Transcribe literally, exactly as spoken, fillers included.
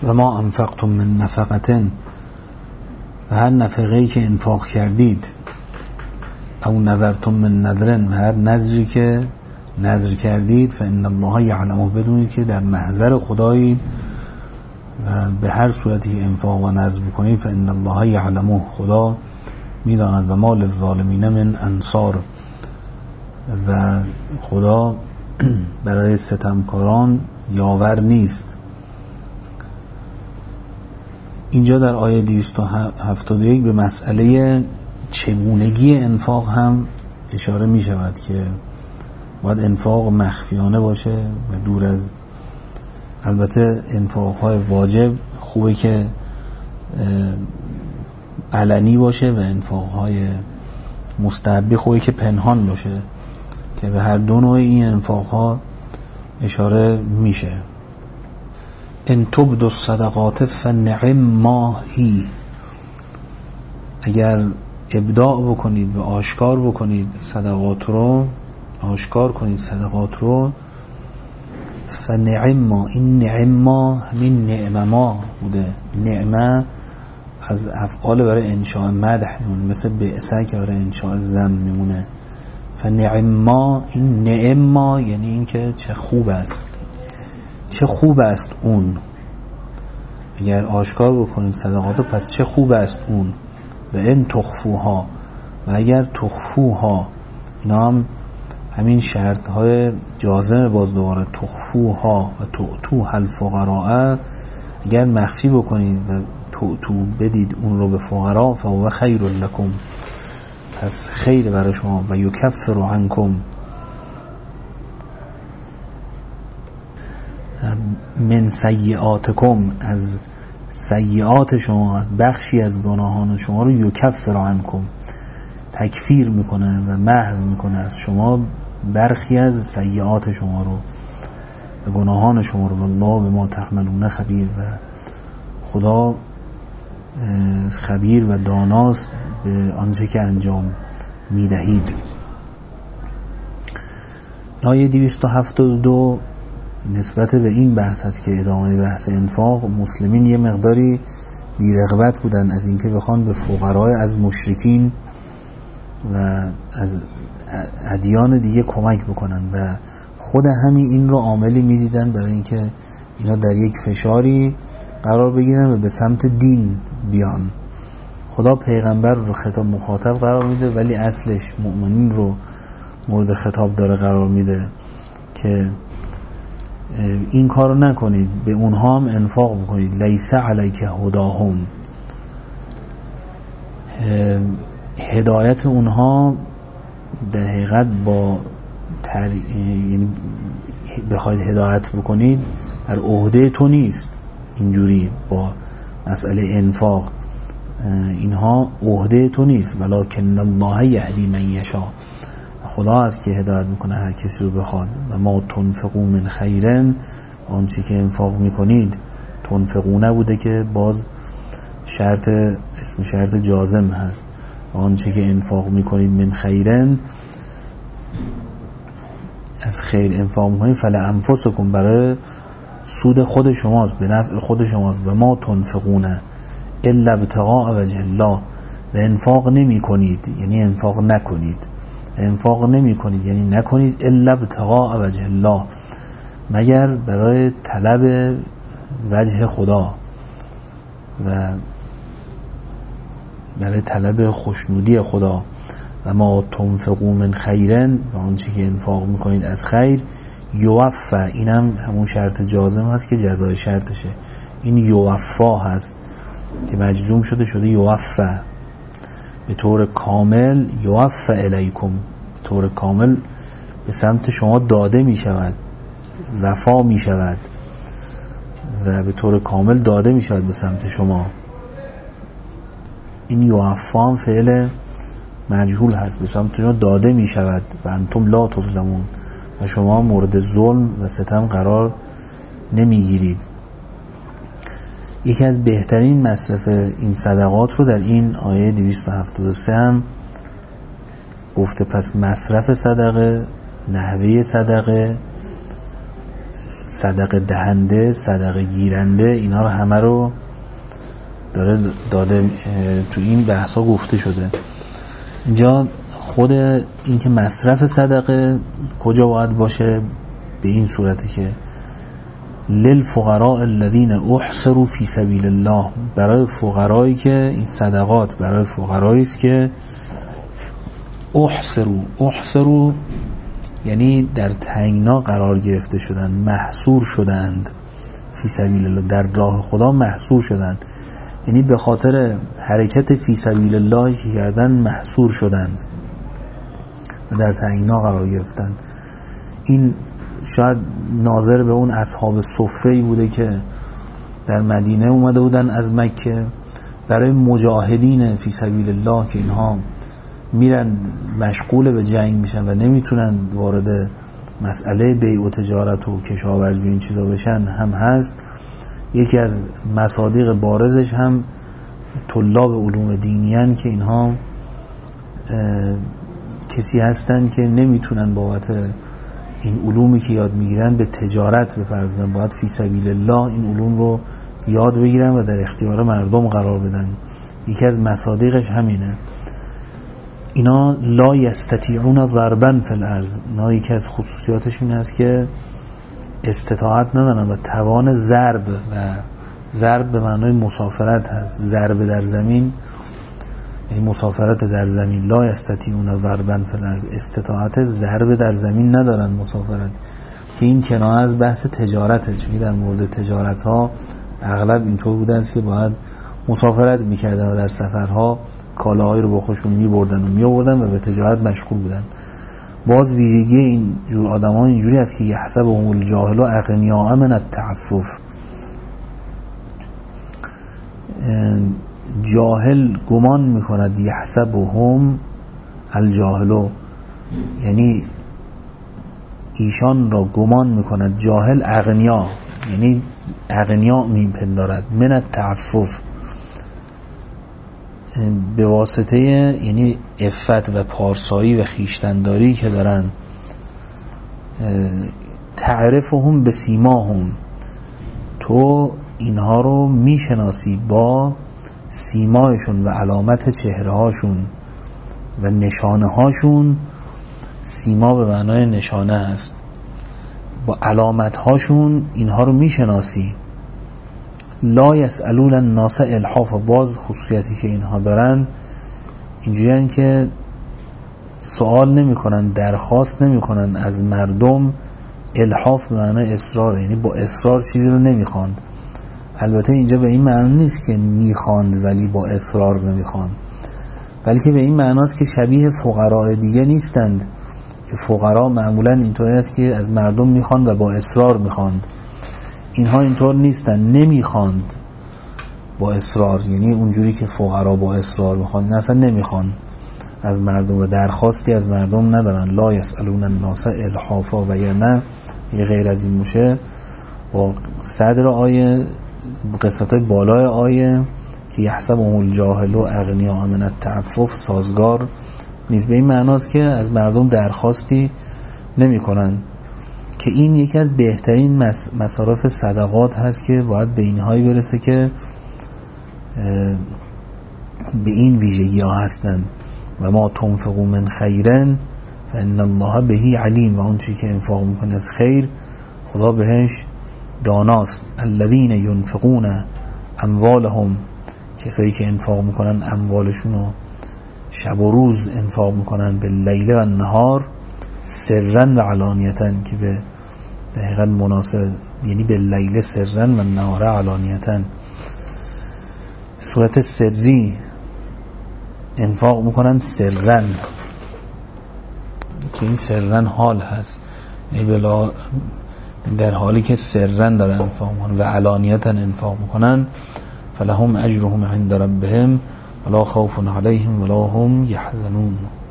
و ما انفقتم من نفقة، و هر نفقه‌ای که انفاق کردید، او نذرتم من نذرن، و هر نذری که نذر کردید، فان الله یعلمه، بدونید که در محضر خدایید و به هر صورتی که انفاق و نذر بکنید فان الله یعلمه، خدا میداند، و ما للظالمین من انصار، و خدا برای ستمکاران یاور نیست. اینجا در آیه دویست و هفتاد و یک به مسئله چگونگی انفاق هم اشاره می شود که باید انفاق مخفیانه باشه و دور از، البته انفاقهای واجب خوبه که علنی باشه و انفاقهای مستحبی خوبه که پنهان باشه، که به هر دو نوع این انفاقها اشاره میشه. ان تبدوا الصدقات فنعم ما هی، اگر ابداع بکنید و آشکار بکنید صدقات رو، آشکار کنید صدقات رو، فنعم ما، این نعم ما همین نعمه ما بوده. نعمه از افعال برای انشاء مدح میمونه، مثل بعثه که برای انشاء ذم میمونه. فنعم ما، این نعم ما یعنی این که چه خوب است، چه خوب است اون. اگر آشکار بکنید صدقاتو پس چه خوب است اون. و ان تخفوها، و اگر تخفوها، اینا هم همین شرط های جازم، باز دوباره تخفوها و تؤتوها الفقراء، اگر مخفی بکنید و تو تو بدید اون رو به فقرا، فهو خیر لکم، پس خیر برای شما. و یکفر عنکم من سیئاتکم، از سیئات شما، از بخشی از گناهان شما رو یکفر عنکم، تکفیر میکنه و محو میکنه از شما برخی از سیئات شما رو و گناهان شما رو. والله بما تعملون خبیر، و خدا خبیر و داناست به آنچه که انجام میدهید. آیه دویست و هفتاد و دو نسبت به این بحث هست که ادامه بحث انفاق. مسلمین یه مقداری بی‌رغبت بودن از اینکه بخوان به فقرای از مشرکین و از ادیان دیگه کمک بکنن و خود همین این رو عاملی میدیدن برای اینکه اینا در یک فشاری قرار بگیرن و به سمت دین بیان. خدا پیغمبر رو خطاب مخاطب قرار میده، ولی اصلش مؤمنین رو مورد خطاب داره قرار میده که این کارو نکنید، به اونها هم انفاق بکنید. لیس علیک هداهم، هدایت اونها در حقیقت با تر... یعنی بخواید هدایت بکنید در عهده تو نیست. اینجوری با مسئله انفاق اینها عهده تو نیست، ولکن الله یهدی من یشاء، خدا است که هدایت میکنه هر کسی رو بخواد. و ما تنفقوا من خیرن، آنچه که انفاق میکنید، تنفقو نبوده که باز شرط، اسم شرط جازم هست. آنچه که انفاق میکنید من خیرن، از خیر انفاق میکنید، فلانفسکم، برای سود خود شماست، به نفع خود شماست. و ما تنفقون الا ابتغاء وجه الله، و انفاق نمی کنید یعنی انفاق نکنید، انفاق نمی کنید یعنی نکنید الا ابتغاء وجه الله، مگر برای طلب وجه خدا و برای طلب خوشنودی خدا. و ما تنفقوا من خیرن، و آنچه که انفاق میکنید از خیر، یوفا، اینم همون شرط جازم هست که جزای شرطشه. این یوفا هست که مجزوم شده شده یوفا، به طور کامل. یوفا الیکم، به طور کامل به سمت شما داده می شود، وفا می شود و به طور کامل داده می شود به سمت شما. این یوفا هم فعل مجهول هست، به سمت شما داده می شود. و انتم لا تظلمون، و شما مورد ظلم و ستم قرار نمی گیرید. یکی از بهترین مصرف این صدقات رو در این آیه دویست و هفتاد و سه هم گفته. پس مصرف صدقه، نحوه صدقه، صدقه دهنده، صدقه گیرنده، اینا رو همه رو داره داده تو این بحثا گفته شده. اینجا خود این که مصرف صدقه کجا باید باشه؟ به این صورته که للفقراء الذين احصروا فی سبیل الله، برای فقرایی که این صدقات برای فقرایی است که احصروا احصروا یعنی در تنگنا قرار گرفته شدن، محصور شدند، فی سبیل الله در راه خدا محصور شدند، یعنی به خاطر حرکت فی سبیل الله که کردن محصور شدند و در تنگنا قرار گرفتن. این شاید ناظر به اون اصحاب صفه‌ای بوده که در مدینه اومده بودن از مکه برای مجاهدین فی سبیل الله که اینها میرن مشغول به جنگ میشن و نمیتونن وارد مسئله بیع و تجارت و کشاورزی این چیزا بشن هم هست. یکی از مصادیق بارزش هم طلاب علوم دینیان که اینها کسی هستن که نمیتونن بابت این علومی که یاد میگیرن به تجارت بپردازن، باید فی سبیل الله این علوم رو یاد بگیرن و در اختیار مردم قرار بدن. یکی از مصادیقش همینه. اینا لا یستطیعون ضربا فی الارض، اینا یکی از خصوصیاتش این است که استطاعت ندارن و توان ضرب، و ضرب به معنای مسافرت هست، ضرب در زمین یعنی مسافرت در زمین. لا یستطیعون ضربا فی الارض، استطاعت ضرب در زمین ندارن، مسافرت، که این کنایه از بحث تجارته، چون در مورد تجارت ها اغلب اینطور بوده است که باید مسافرت میکردن و در سفرها کالاهایی رو با خودشون میبردن و میآوردن و به تجارت مشغول بودن. باز ویژگی این جور آدم‌ها اینجوری است که یحسبهم الجاهل اغنیاء من التعفف، جاهل گمان میکند، یحسبهم الجاهل یعنی ایشان را گمان میکند، جاهل اغنیا یعنی اغنیا میپندارد، من التعفف به واسطه یعنی عفت و پارسایی و خیشتنداری که دارن. تعرفهم بسیماهم، تو اینها رو میشناسی با سیمایشون و علامت چهره هاشون و نشانه هاشون. سیما به معنای نشانه هست، با علامت هاشون اینها رو میشناسی. لا یسألون الناس الحافا، باز خصوصیتی که اینها دارن اینجوری هستند که سوال نمی کنن، درخواست نمی کنن از مردم. الحاف به معنای اصرار، یعنی با اصرار چیزی رو نمی خواند. البته اینجا به این معنی نیست که می خواند ولی با اصرار نمی خواند، بلکه به این معناست که شبیه فقراء دیگه نیستند که فقرا معمولا اینطوری است که از مردم می خواند و با اصرار می خواند. اینها اینطور نیستن، نمیخواند با اصرار، یعنی اونجوری که فقرا با اصرار میخواند، اصلا نمیخواند از مردم و درخواستی از مردم ندارن. لا یسألون الناس الحافا، و یا نه یه غیر از این میشه با صدر آیه، قسمت های بالای آیه که یحسبهم الجاهل اغنیاء من التعفف سازگار نیست. به این معناست که از مردم درخواستی نمی کنن، که این یکی از بهترین مصارف صدقات هست که باید به اینهایی برسه که به این ویژگی ها هستن. و ما تنفقوا من خیرن فان الله به علیم، و اون چیزی که انفاق میکنه از خیر خدا بهش داناست. الذین ينفقون اموالهم، کسایی که انفاق میکنن اموالشون رو شب و روز انفاق میکنن، به لیل و نهار، سرا و علانیتا، که به دقیقا مناسب، یعنی به لیل سرا و نهار علانیتا، صورت سری انفاق میکنن سرا، که این سرا حال هست، یعنی بلا در حالی که سرا دارن انفاق میکنن و علانیتا انفاق میکنن. فلهم اجرهم عند ربهم ولا خوف علیهم ولا هم یحزنون.